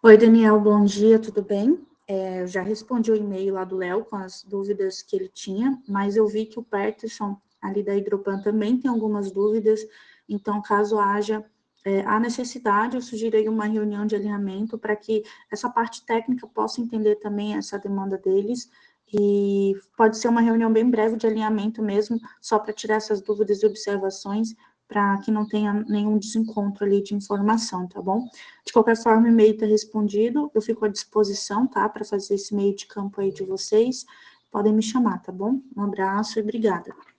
Oi, Daniel, bom dia, tudo bem? Eu já respondi o e-mail lá do Léo com as dúvidas que ele tinha, mas eu vi que o Peterson, ali da Hidropan, também tem algumas dúvidas, então, caso haja a necessidade, eu sugiro uma reunião de alinhamento para que essa parte técnica possa entender também essa demanda deles, e pode ser uma reunião bem breve de alinhamento mesmo, só para tirar essas dúvidas e observações, para que não tenha nenhum desencontro ali de informação, tá bom? De qualquer forma, o e-mail está respondido, eu fico à disposição, tá, para fazer esse meio de campo aí de vocês, podem me chamar, tá bom? Um abraço e obrigada.